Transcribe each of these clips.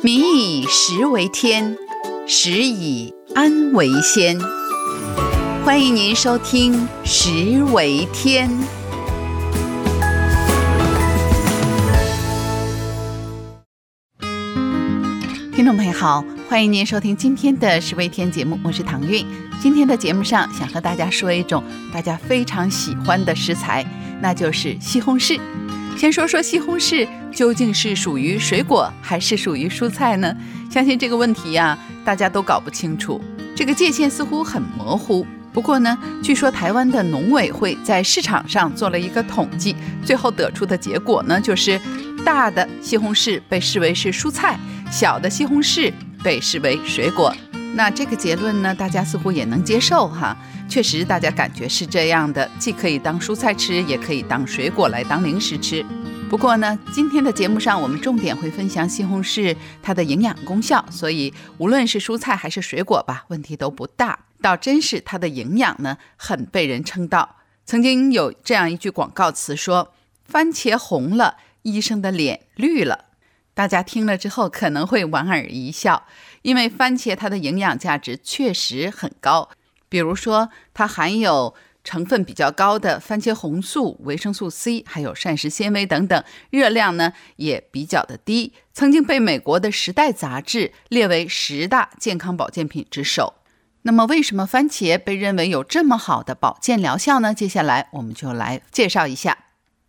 民以食为天，食以安为先。欢迎您收听食为天。听众朋友好，欢迎您收听今天的食为天节目，我是唐韵。今天的节目上想和大家说一种大家非常喜欢的食材，那就是西红柿。先说说西红柿究竟是属于水果还是属于蔬菜呢？相信这个问题大家都搞不清楚，这个界限似乎很模糊。不过呢，据说台湾的农委会在市场上做了一个统计，最后得出的结果呢，就是大的西红柿被视为是蔬菜，小的西红柿被视为水果。那这个结论呢，大家似乎也能接受哈。确实大家感觉是这样的，既可以当蔬菜吃，也可以当水果来当零食吃。不过呢，今天的节目上我们重点会分享西红柿它的营养功效，所以无论是蔬菜还是水果吧，问题都不大。倒真是它的营养呢，很被人称道。曾经有这样一句广告词说，番茄红了，医生的脸绿了。大家听了之后可能会莞尔一笑，因为番茄它的营养价值确实很高。比如说它含有成分比较高的番茄红素、维生素 C 还有膳食纤维等等，热量呢也比较的低，曾经被美国的《时代》杂志列为10大健康保健品之首。那么为什么番茄被认为有这么好的保健疗效呢？接下来我们就来介绍一下。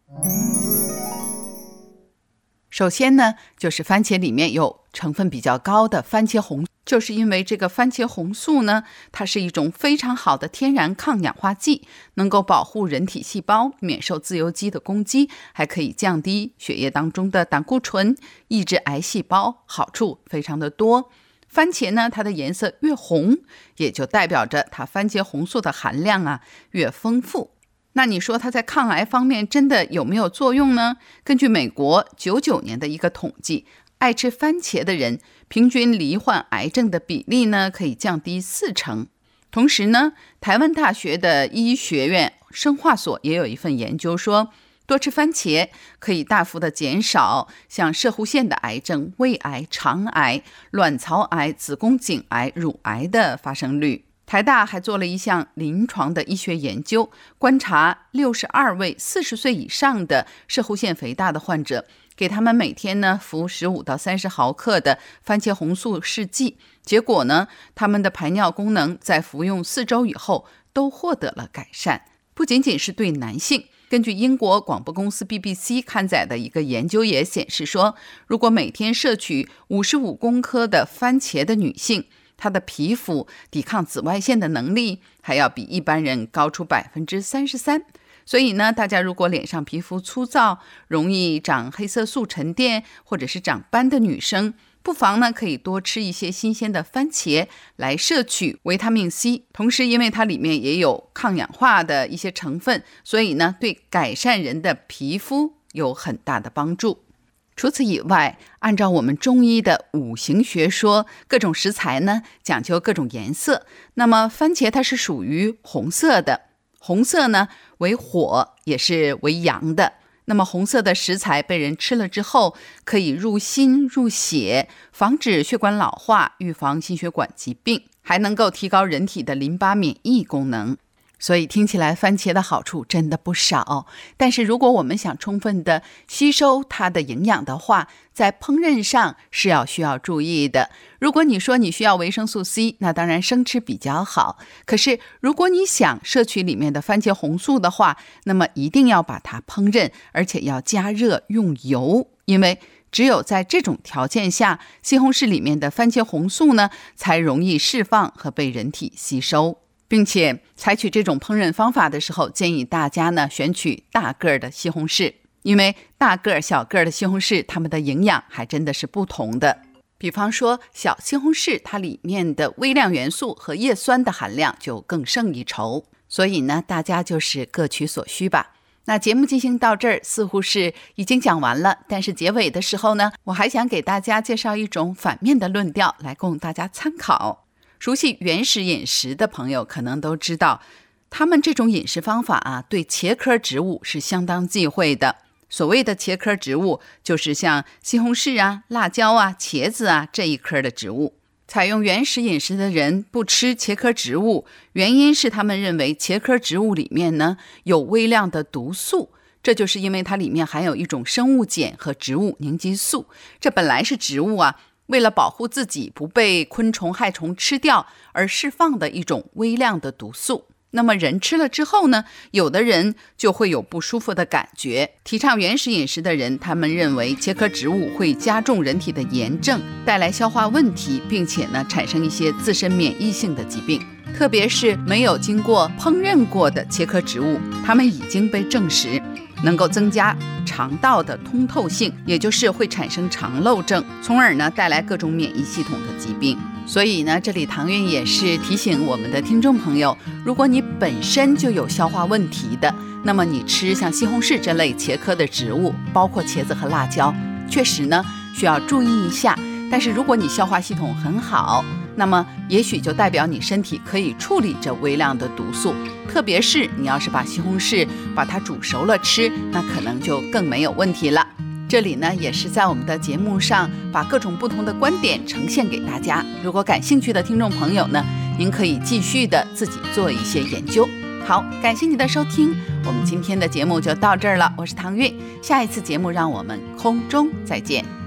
首先呢，就是番茄里面有成分比较高的番茄红素，就是因为这个番茄红素呢，它是一种非常好的天然抗氧化剂，能够保护人体细胞免受自由基的攻击，还可以降低血液当中的胆固醇，抑制癌细胞，好处非常的多。番茄呢，它的颜色越红，也就代表着它番茄红素的含量越丰富。那你说它在抗癌方面真的有没有作用呢？根据美国99年的一个统计，爱吃番茄的人平均罹患癌症的比例呢可以降低40%。同时呢，台湾大学的医学院生化所也有一份研究说，多吃番茄可以大幅的减少像摄护腺的癌症、胃癌、肠癌、卵巢癌、子宫颈癌、乳癌的发生率。台大还做了一项临床的医学研究，观察62位40岁以上的摄护腺肥大的患者，给他们每天呢服15到30毫克的番茄红素试剂，结果呢，他们的排尿功能在服用4周以后都获得了改善。不仅仅是对男性，根据英国广播公司 BBC 刊载的一个研究也显示说，如果每天摄取55公克的番茄的女性，她的皮肤抵抗紫外线的能力还要比一般人高出 33%。 所以呢，大家如果脸上皮肤粗糙，容易长黑色素沉淀或者是长斑的女生，不妨呢可以多吃一些新鲜的番茄来摄取维他命 C。 同时因为它里面也有抗氧化的一些成分，所以呢对改善人的皮肤有很大的帮助。除此以外，按照我们中医的五行学说，各种食材呢讲究各种颜色。那么番茄它是属于红色的，红色呢为火，也是为阳的。那么红色的食材被人吃了之后，可以入心入血，防止血管老化，预防心血管疾病，还能够提高人体的淋巴免疫功能。所以听起来番茄的好处真的不少，但是如果我们想充分的吸收它的营养的话，在烹饪上是需要注意的。如果你说你需要维生素 C， 那当然生吃比较好。可是如果你想摄取里面的番茄红素的话，那么一定要把它烹饪，而且要加热用油，因为只有在这种条件下，西红柿里面的番茄红素呢才容易释放和被人体吸收。并且采取这种烹饪方法的时候，建议大家呢选取大个的西红柿，因为大个小个的西红柿它们的营养还真的是不同的。比方说小西红柿，它里面的微量元素和叶酸的含量就更胜一筹，所以呢大家就是各取所需吧。那节目进行到这儿似乎是已经讲完了，但是结尾的时候呢，我还想给大家介绍一种反面的论调来供大家参考。熟悉原始饮食的朋友可能都知道，他们这种饮食方法对茄科植物是相当忌讳的。 所谓的茄科植物，就是像西红柿啊、辣椒啊、茄子啊这一科的植物。采用原始饮食的人不吃茄科植物，原因是他们认为茄科植物里面呢有微量的毒素，这就是因为它里面含有一种生物碱和植物凝集素，这本来是植物啊为了保护自己不被昆虫害虫吃掉而释放的一种微量的毒素。那么人吃了之后呢，有的人就会有不舒服的感觉。提倡原始饮食的人，他们认为茄科植物会加重人体的炎症，带来消化问题，并且呢产生一些自身免疫性的疾病。特别是没有经过烹饪过的茄科植物，它们已经被证实能够增加肠道的通透性，也就是会产生肠漏症，从而呢带来各种免疫系统的疾病。所以呢，这里唐韵也是提醒我们的听众朋友，如果你本身就有消化问题的，那么你吃像西红柿这类茄科的植物，包括茄子和辣椒，确实呢需要注意一下。但是如果你消化系统很好，那么也许就代表你身体可以处理这微量的毒素，特别是你要是把西红柿把它煮熟了吃，那可能就更没有问题了。这里呢也是在我们的节目上把各种不同的观点呈现给大家，如果感兴趣的听众朋友呢，您可以继续的自己做一些研究。好，感谢你的收听，我们今天的节目就到这儿了，我是唐韵，下一次节目让我们空中再见。